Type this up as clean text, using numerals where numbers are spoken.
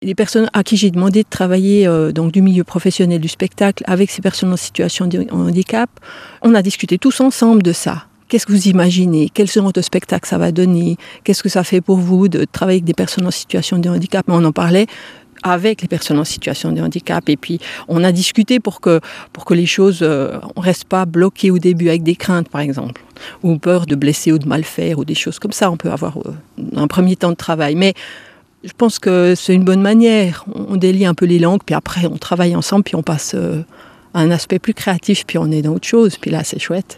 Les personnes à qui j'ai demandé de travailler donc du milieu professionnel du spectacle avec ces personnes en situation de handicap, on a discuté tous ensemble de ça. Qu'est-ce que vous imaginez? Quel genre de spectacle ça va donner? Qu'est-ce que ça fait pour vous de travailler avec des personnes en situation de handicap? Mais on en parlait avec les personnes en situation de handicap. Et puis, on a discuté pour que les choses ne restent pas bloquées au début avec des craintes, par exemple, ou peur de blesser ou de mal faire, ou des choses comme ça. On peut avoir un premier temps de travail. Mais je pense que c'est une bonne manière. On délie un peu les langues, puis après, on travaille ensemble, puis on passe à un aspect plus créatif, puis on est dans autre chose. Puis là, c'est chouette.